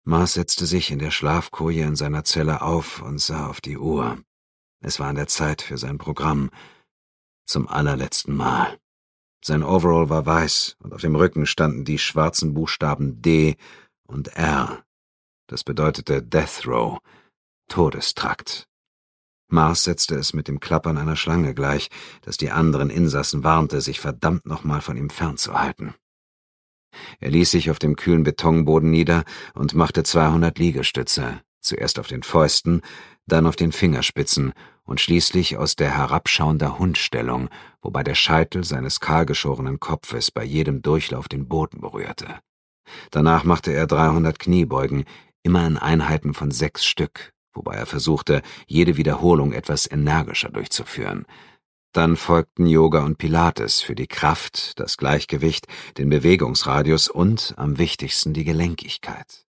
Mars setzte sich in der Schlafkoje in seiner Zelle auf und sah auf die Uhr. Es war an der Zeit für sein Programm. Zum allerletzten Mal. Sein Overall war weiß und auf dem Rücken standen die schwarzen Buchstaben D und R. Das bedeutete Death Row, Todestrakt. Mars setzte es mit dem Klappern einer Schlange gleich, das die anderen Insassen warnte, sich verdammt nochmal von ihm fernzuhalten. Er ließ sich auf dem kühlen Betonboden nieder und machte 200 Liegestütze, zuerst auf den Fäusten, dann auf den Fingerspitzen und schließlich aus der herabschauender Hundstellung, wobei der Scheitel seines kahlgeschorenen Kopfes bei jedem Durchlauf den Boden berührte. Danach machte er 300 Kniebeugen, immer in Einheiten von 6 Stück, wobei er versuchte, jede Wiederholung etwas energischer durchzuführen. Dann folgten Yoga und Pilates für die Kraft, das Gleichgewicht, den Bewegungsradius und, am wichtigsten, die Gelenkigkeit.